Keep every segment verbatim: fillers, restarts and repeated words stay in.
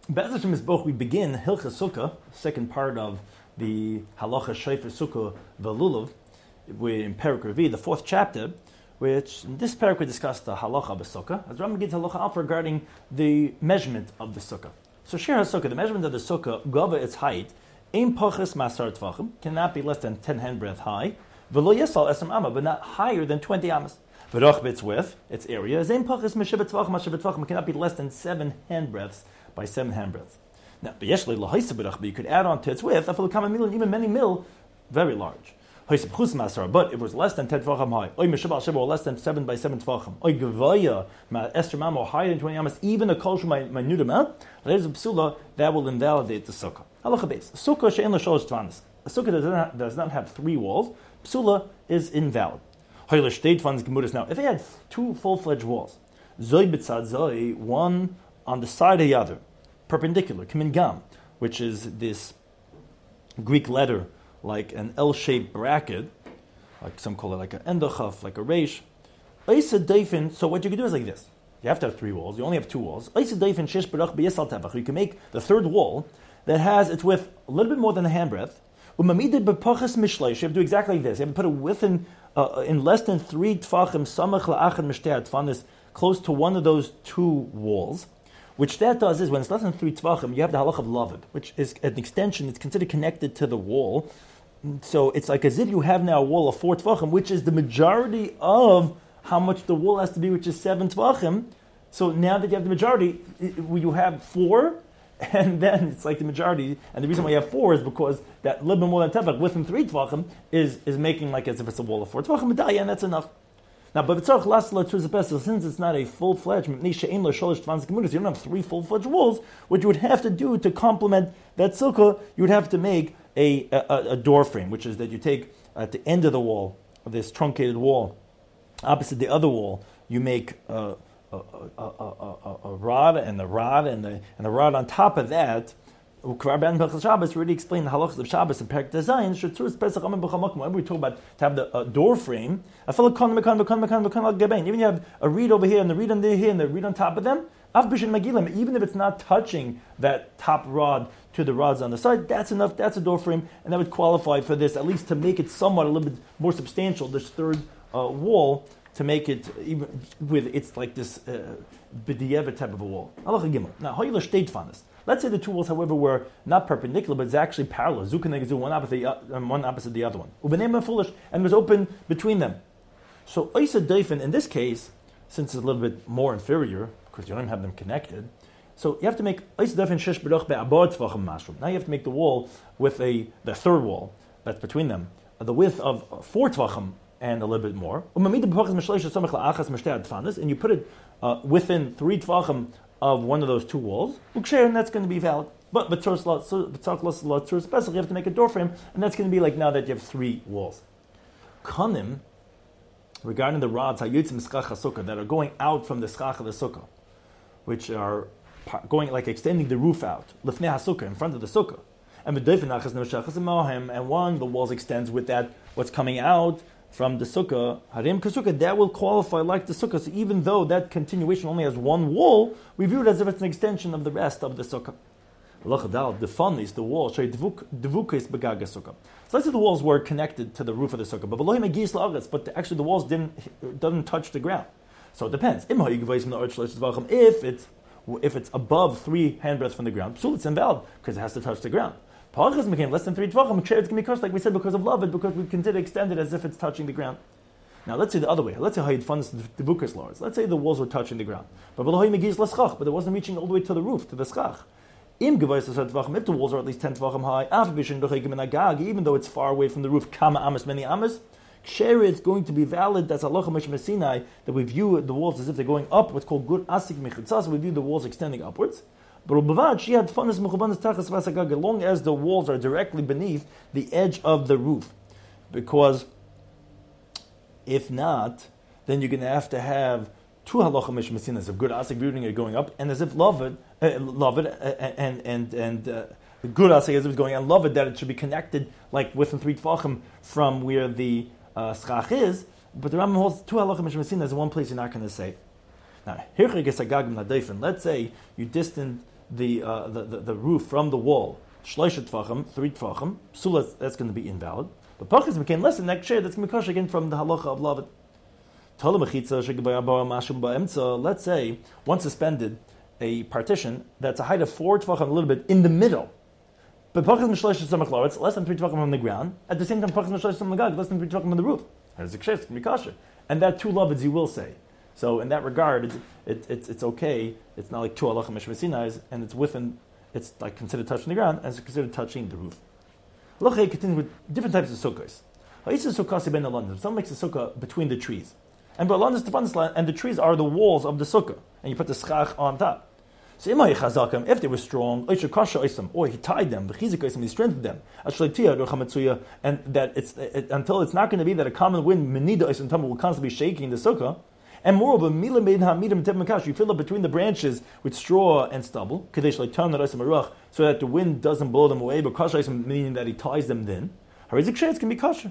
Be'ez Hashem Yisboch, we begin Hilchas Sukkah, second part of the Halacha Shofar Sukkah V'Lulav, we're in Perek Revi, the fourth chapter, which in this parak we discussed the Halacha of the Sukkah, as Rambam gives Halacha Alpha regarding the measurement of the Sukkah. So Shir HaSukkah, the measurement of the Sukkah, Gava, its height, Ein Pachas Masar Tvachim, cannot be less than ten handbreadth high, V'lo Yesal Esam Amma, but not higher than twenty Amas. V'rochb, its width, its area, is Ein Pachas Meshivat Tvachim, Meshivat Tvachim, cannot be less than seven handbreadths by seven handbreadths. Now, you could add on to its width, even many mil, very large. But if it was less than ten tvachim high, or less than seven by seven tvachim, or higher than twenty amas, even a kol my nudama, there's a psula that will invalidate the sukkah. Halacha base. Sukkah she'en l'sholosh tvanis. A sukkah does not, does not have three walls. Psula is invalid. Now, if they had two full-fledged walls, zoy b'tzad zoy, one on the side of the other, perpendicular, kimingam, which is this Greek letter like an L-shaped bracket, like some call it like an endochaf, like a reish. So what you can do is like this. You have to have three walls. You only have two walls. You can make the third wall that has its width a little bit more than a handbreadth. You have to do exactly like this. You have to put it within, uh, in less than three tfachim, samach la'achad mishtei tfanis, close to one of those two walls. Which that does is, when it's less than three tvachim, you have the halach of lavid, which is an extension. It's considered connected to the wall. So it's like as if you have now a wall of four tvachim, which is the majority of how much the wall has to be, which is seven tvachim. So now that you have the majority, you have four, and then it's like the majority. And the reason why you have four is because that little bit more than tefach within three tvachim is, is making like as if it's a wall of four tvachim, and that's enough. Now, but since it's not a full-fledged, you don't have three full-fledged walls, what you would have to do to complement that sukkah, you would have to make a, a, a door frame, which is that you take at the end of the wall, this truncated wall, opposite the other wall, you make a, a, a, a, a rod, and the rod, and the and the rod on top of that. Shabbos already explained the halachas of Shabbos and Perek Design. Whenever we talk about to have the uh, door frame, even you have a reed over here and the reed under here and the reed on top of them, even if it's not touching that top rod to the rods on the side, that's enough. That's a door frame, and that would qualify for this, at least to make it somewhat a little bit more substantial. This third uh, wall to make it even with it's like this b'diavad uh, type of a wall. Now, let's say the two walls, however, were not perpendicular, but it's actually parallel. Zukaneg one opposite and one opposite the other one. Ubenem and foolish, and it was open between them. So Oisa Daifin, in this case, since it's a little bit more inferior, because you don't have them connected, so you have to make Oisa Daifin shesh b'roch be'abod tvachim mashrum. Now you have to make the wall with a the third wall that's between them, the width of four tvachim and a little bit more. And you put it uh, within three tvachim of one of those two walls, and that's going to be valid. But but you have to make a door frame, and that's going to be like now that you have three walls. Kanim, regarding the rods that are going out from the schach of the sukkah, which are going like extending the roof out, lifnei hasukah, in front of the sukkah, and and one the walls extends with that what's coming out from the sukkah, harim kasukkah, that will qualify like the sukkah. So even though that continuation only has one wall, we view it as if it's an extension of the rest of the sukkah. The fun is the wall. So let's say the walls were connected to the roof of the sukkah, but but actually the walls didn't doesn't touch the ground. So it depends. If it's if it's above three handbreadths from the ground, so it's invalid because it has to touch the ground. Parachas became less than three tvachim. It's going to be cursed, like we said, because of love it, because we consider extended as if it's touching the ground. Now, let's say the other way. Let's say how you'd fund the bukas lords. Let's say the walls were touching the ground, but but it wasn't reaching all the way to the roof, to the schach. If the walls are at least ten tvachim high, even though it's far away from the roof, kama amas, many amas, it's going to be valid. That's halacha mishmah Sinai, that we view the walls as if they're going up. What's called good asik mechitzas. We view the walls extending upwards. But she had funness as long as the walls are directly beneath the edge of the roof. Because if not, then you're going to have to have two halacha mishmasinas of good asik building it going up, and as if love it, uh, love it, uh, and and and uh, good asik as if it's going and love it that it should be connected like within three tefachim from where the uh, schach is. But the Rambam holds two halacha mishmasinas in one place you're not going to say. Now, let's say you distant the, uh, the, the the roof from the wall, shloisha tvachim, three tvachim, psula, that's going to be invalid. But pachas became less than that ksher, that's going to be kosher again from the halacha of lavet. Let's say one suspended a partition that's a height of four tvachim, a little bit in the middle. But pachas mishloisha samach lo, it's less than three tvachim from the ground. At the same time, pachas mishloisha samach gag, less than three tvachim from the roof. There's a ksher, it's going to be kosher. And that two lavets you will say. So in that regard, it, it, it's it's okay. It's not like two halacha mishmasinais, and it's within. It's like considered touching the ground, and it's considered touching the roof. Halacha continues with different types of sukkahs. Someone makes a sukkah between the trees, and and the trees are the walls of the sukkah, and you put the schach on top. So if they were strong, or he tied them, he strengthened them, and that it's it, until it's not going to be that a common wind will constantly be shaking the sukkah. And moreover, you fill up between the branches with straw and stubble, so that the wind doesn't blow them away, but meaning that he ties them then. It can be kosher.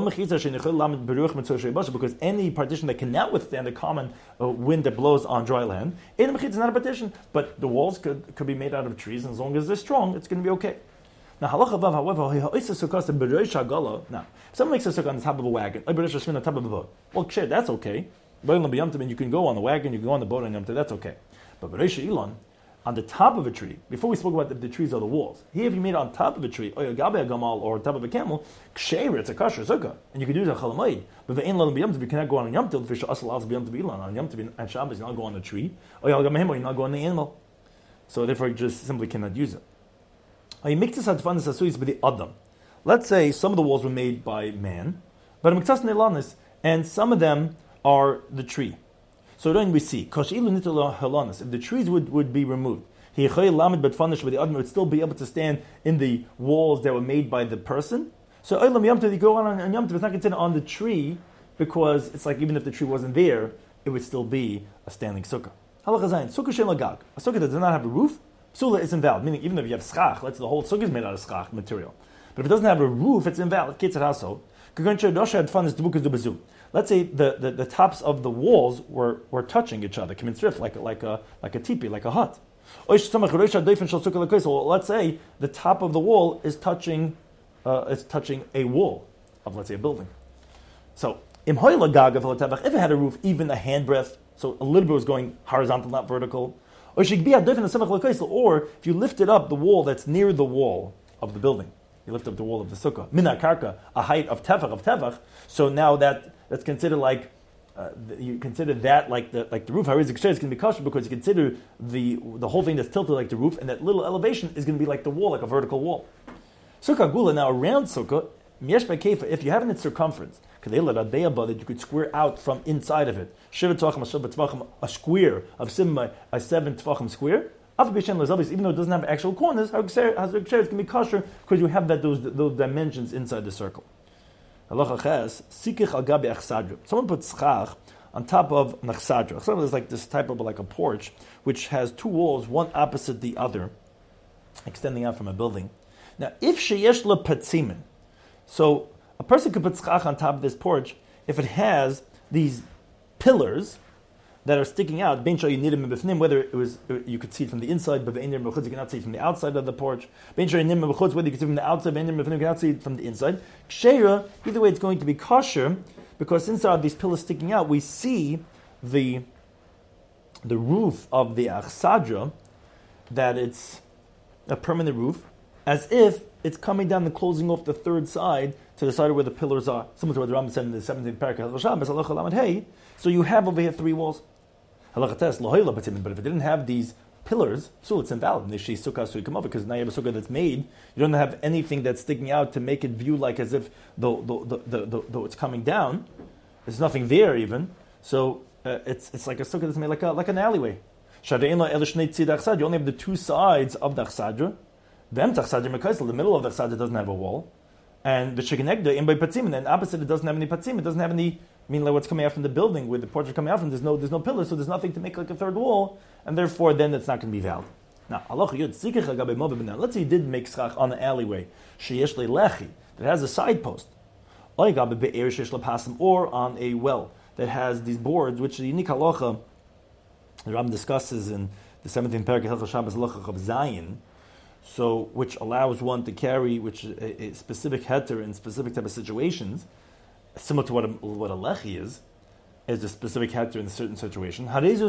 Because any partition that cannot withstand the common uh, wind that blows on dry land, it's not a partition, but the walls could, could be made out of trees, and as long as they're strong, it's going to be okay. Now, halacha vav, however, now, if someone makes a sukkah on the top of a wagon, well, kshir, that's okay. You can go on the wagon, you can go on the boat on Yom Tov, that's okay. But Bereisha Elon, on the top of a tree, before we spoke about the, the trees or the walls, here if you made it on top of a tree, or a gabe a gamal, or on top of a camel, ksheir, it's a kosher sukkah, and you can do it on chalamayid. But the ein b'yom tov, you cannot go on Yom Tov, fish asal alz b'yom tov Elon, on Yom Tov and Shabbos, you not go on the tree, or you not go on the animal. So therefore, you just simply cannot use it. You make this out with the Adam. Let's say some of the walls were made by man, but and some of them are the tree. So then we see, if the trees would, would be removed, the Adam would still be able to stand in the walls that were made by the person. So you go on on Yom Tov, it's not considered on the tree, because it's like even if the tree wasn't there, it would still be a standing sukkah. Halakha zayin, sukkah shem lagag. A sukkah that does not have a roof, psula is invalid. Meaning even if you have schach, let's say the whole sukkah is made out of schach material. But if it doesn't have a roof, it's invalid. Let's say the, the, the tops of the walls were, were touching each other, like a, like a like a teepee, like a hut. Or let's say the top of the wall is touching uh, is touching a wall of, let's say, a building. So if it had a roof, even a handbreadth, so a little bit was going horizontal, not vertical. Or if you lifted up the wall that's near the wall of the building, you lift up the wall of the sukkah, mina karka, a height of tefach of tefach. So now that that's considered like uh, you consider that like the like the roof. Harizik is going to be kosher because you consider the the whole thing that's tilted like the roof, and that little elevation is going to be like the wall, like a vertical wall. Sukkah gula, now around sukkah, miesh kefa, if you have it in circumference, that you could square out from inside of it. A square of simma, a seven tvachim square. Even though it doesn't have actual corners, it can be kosher because you have that those those dimensions inside the circle. Someone puts schach on top of an achsadra. Achsadra is like this type of like a porch which has two walls, one opposite the other, extending out from a building. Now, if sheyesh le patzimin, so a person could put schach on top of this porch if it has these pillars that are sticking out, whether it was you could see it from the inside, but you cannot see it from the outside of the porch. Whether you could see it from the outside, you cannot see it from the inside. Ksheira, either way, it's going to be kosher because since there are these pillars sticking out, we see the the roof of the achsadra, that it's a permanent roof, as if it's coming down and closing off the third side to the side where the pillars are. Similar to what the Rambam said in the seventeenth parak. So you have over here three walls. But if it didn't have these pillars, so it's invalid. Because now you have a sukkah that's made, you don't have anything that's sticking out to make it view like as if the, the, the, the, the, the it's coming down. There's nothing there even. So uh, it's it's like a sukkah that's made like a, like an alleyway. You only have the two sides of the achsadra. The middle of the achsadra doesn't have a wall. And the shiganegda in by patzim, and opposite it doesn't have any patzim. It doesn't have any. I mean, like what's coming out from the building, where the porch is coming out from. There's no, there's no pillar, so there's nothing to make like a third wall, and therefore, then it's not going to be valid. Now, Allah yud sikich agabe mobe. Now, let's say you did make schach on the alleyway, sheyesh lechi that has a side post, or on a well that has these boards, which the unique halacha the Rambam discusses in the seventeenth parak of Hilchos Shabbos Halacha of Zayin, so which allows one to carry which a, a specific heter in specific type of situations, similar to what a, what a lechi is, is a specific heter in a certain situation. That's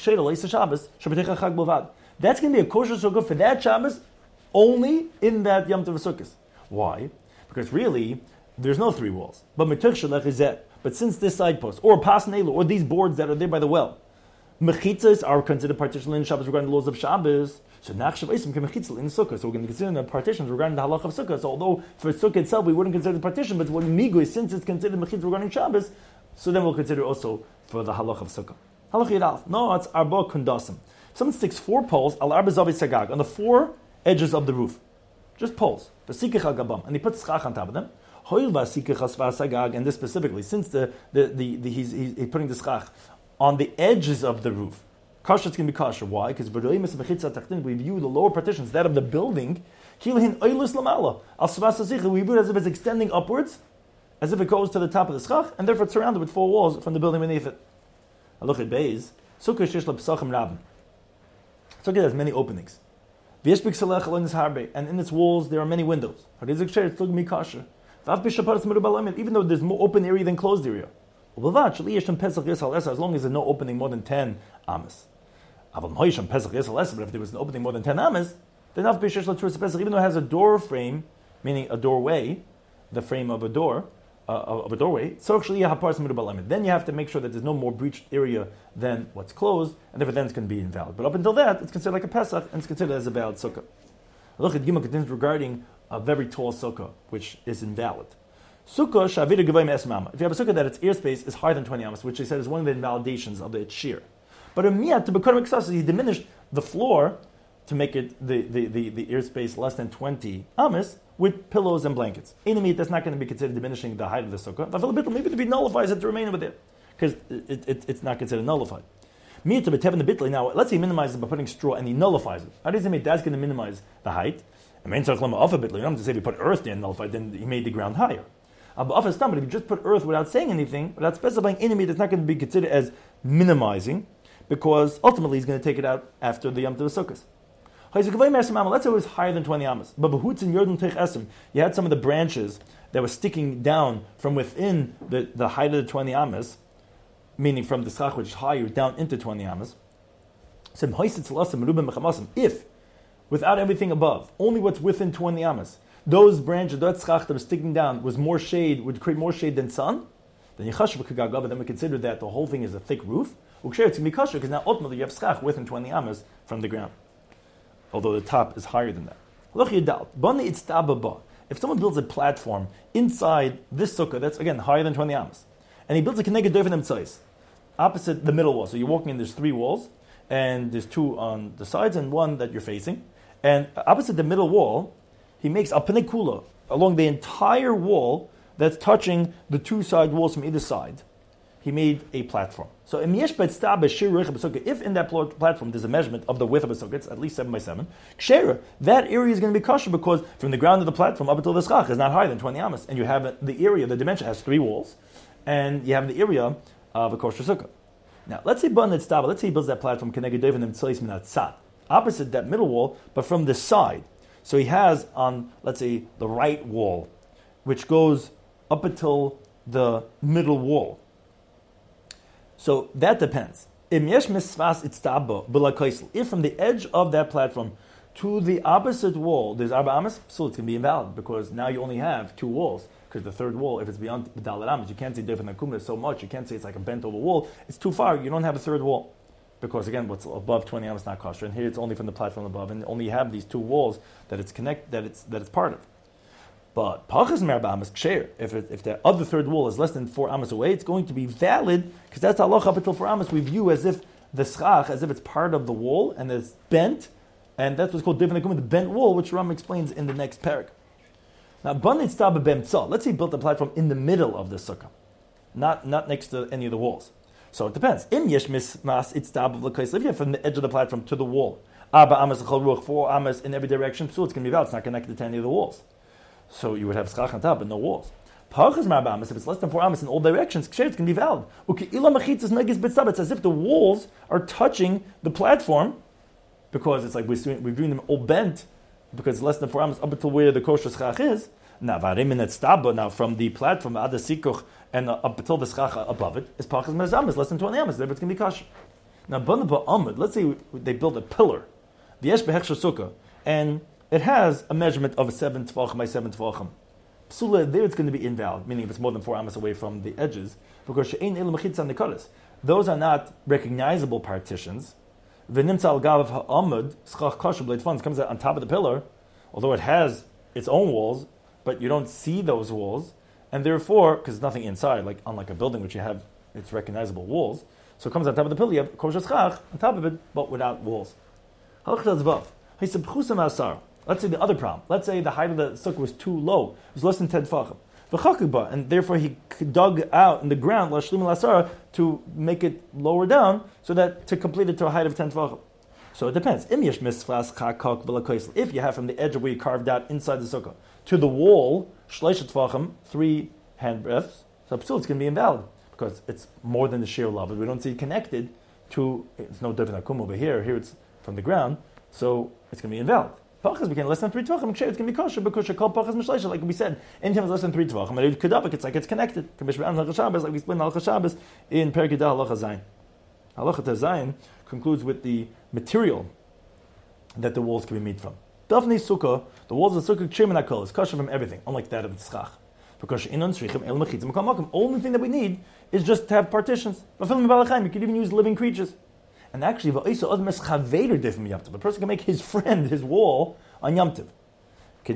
going to be a kosher sukkah for that Shabbos only in that Yom Tov Sukkos. Why? Because really, there's no three walls. But But since this side post, or pas neilu, or these boards that are there by the well, mechitzas are considered partition in Shabbos regarding the laws of Shabbos. So nachshav isim kemechitzel in Sukkah. So we're going to consider the partitions regarding the halacha of Sukkah. So although for Sukkah itself we wouldn't consider the partition, but when migui, since it's considered mechitzah regarding Shabbos, so then we'll consider also for the halacha of Sukkah. Halacha yidalf. No, it's arba kundasim. Someone sticks four poles al arba zavi sagag on the four edges of the roof, just poles. And he puts schach on top of them. And this specifically, since the, the, the, the he's, he's putting the schach on the edges of the roof, kasha is going to be kasha. Why? Because we view the lower partitions, that of the building, we view it as if it's extending upwards, as if it goes to the top of the schach, and therefore it's surrounded with four walls from the building beneath it. I look at Beis. Sukkah shish l'psachim rabim. Sukkah has many openings. And in its walls there are many windows. Even though there's more open area than closed area. As long as there's no opening more than ten amas. But if there was an opening more than ten amas, then even though it has a door frame, meaning a doorway, the frame of a door, uh, of a doorway, then you have to make sure that there's no more breached area than what's closed, and therefore then it's going to be invalid. But up until that, it's considered like a Pesach, and it's considered as a valid sukkah. Look at Gimel continues regarding a very tall sukkah, which is invalid. Sukkah shavira gevayim esmama. If you have a sukkah that its airspace is higher than twenty amas, which they said is one of the invalidations of the its shear. But a miyat to become excessive, he diminished the floor to make it the, the, the, the airspace less than twenty amas with pillows and blankets. In a miyat, that's not going to be considered diminishing the height of the sukkah. Maybe to be nullifies it to remain over there, because it, it, it's not considered nullified. Miyat to betevin the bitli. Now, let's say he minimizes it by putting straw and he nullifies it. How does he make that's going to minimize the height? I mean, you don't have to say if you put earth there and nullified, then he made the ground higher. But if you just put earth without saying anything, without specifying enemy, that's not going to be considered as minimizing, because ultimately he's going to take it out after the Yom Tov Sukkos. Let's say it was higher than twenty amas. But you had some of the branches that were sticking down from within the, the height of the twenty amas, meaning from the schach, which is higher, down into twenty amas. If, without everything above, only what's within twenty amas, those branches, that schach that was sticking down was more shade, would create more shade than sun, then then we consider that the whole thing is a thick roof. It's going to be kosher because now ultimately you have schach within twenty amas from the ground, although the top is higher than that. If someone builds a platform inside this sukkah that's again higher than twenty amas, and he builds a keneged dofen emtzais, opposite the middle wall, so you're walking in, there's three walls, and there's two on the sides and one that you're facing, and opposite the middle wall, he makes a penekula along the entire wall that's touching the two side walls from either side. He made a platform. So if in that platform there's a measurement of the width of a sukkah, it's at least seven by seven, that area is going to be kosher because from the ground of the platform up until the schach is not higher than twenty amas, and you have the area, the dimension has three walls, and you have the area of a kosher sukkah. Now, let's say let's say he builds that platform opposite that middle wall, but from the side. So he has on, let's say, the right wall, which goes up until the middle wall. So that depends. If from the edge of that platform to the opposite wall, there's arba amas, so it's going to be invalid because now you only have two walls. Because the third wall, if it's beyond the dalet amas, you can't say different akum so much. You can't say it's like a bent over wall. It's too far. You don't have a third wall. Because again, what's above twenty amas is not kosher, and here it's only from the platform above, and only have these two walls that it's connect that it's that it's part of. But pachas merba amas ksher. If it, if the other third wall is less than four amas away, it's going to be valid because that's halacha up until four amas. We view as if the schach as if it's part of the wall and it's bent, and that's what's called different akum, the bent wall, which Ram explains in the next parak. Now, banit staba bemtza. Let's say he built the platform in the middle of the sukkah, not not next to any of the walls. So it depends. In yesh mismas, it's tab of l'kais. If you have from the edge of the platform to the wall, arba amas l'chol ruach, four amas in every direction, so it's going to be valid. It's not connected to any of the walls. So you would have schach on top, but no walls. Parchas marba amas, if it's less than four amas in all directions, it's going to be valid. It's as if the walls are touching the platform, because it's like we're doing, we're doing them all bent, because it's less than four amos up until where the kosher schach is. Now, now from the platform ad sikuch and uh, up until the schach above it is pachas mezamas, less than twenty amos. Therefore, it's going to be kosher. Now, banaba amud. Let's say they build a pillar, the yesh behechsher sukkah, and it has a measurement of a seven tvachim by seven tvachim. Psula, there it's going to be invalid, meaning if it's more than four amos away from the edges, because she'ein elu mechitza nikodas. Those are not recognizable partitions. V'nimtza al gav ha'amud schach kosher blade funds comes out on top of the pillar, although it has its own walls, but you don't see those walls, and therefore, because there's nothing inside, like unlike a building which you have its recognizable walls, so it comes on top of the pillar, you have kosher schach on top of it, but without walls. Let's say the other problem. Let's say the height of the sukkah was too low. It was less than ten tefachim. And therefore he dug out in the ground to make it lower down, so that to complete it to a height of ten tefachim. So it depends. If you have from the edge of where you carved out inside the sukkah to the wall, three hand breadths, so still it's going to be invalid, because it's more than the sheer level. We don't see it connected to, it's no different than over here. Here it's from the ground, so it's going to be invalid. Pachas became less than three tvachim. It's going to be kosher because you call pachas mishleisha. Like we said, anytime it's less than three tvachim, and kedavik, it's like it's connected. Like we explained Halacha Shabbos in Perek Yud Halacha Zayin. Halacha Zayin concludes with the material that the walls can be made from. Dafnei sukkah, the walls of the sukkah ksheim and is kosher from everything, unlike that of the tzchach. Because inon shrichim el mechitzim kol makom. Only thing that we need is just to have partitions. You could even use living creatures. And actually, a person can make his friend his wall on Yom Tov, so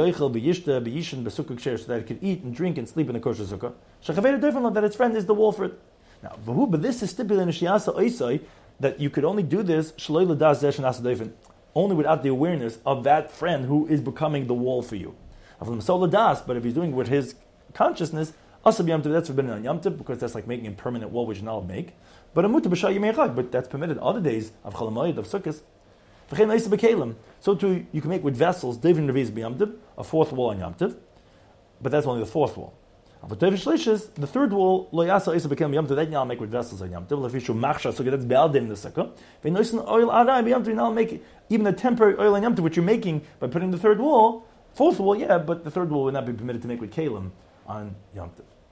that it can eat and drink and sleep in the kosher sukkah. That its friend is the wall for it. Now, but this is stipulated that you could only do this only without the awareness of that friend who is becoming the wall for you. But if he's doing it with his consciousness, that's forbidden on Yom Tov, because that's like making a permanent wall which you're not make. But but that's permitted other days of Cholamayid, of Sukkot. So too, you can make with vessels, a fourth wall on Yom Tov, but that's only the fourth wall. But the third wall, that you now make with vessels on Yom Tov. So that's Be'al in the Sukkah. You now make even a temporary oil on Yom Tov, which you're making by putting the third wall. Fourth wall, yeah, but the third wall would not be permitted to make with Kalim on Yom Tov.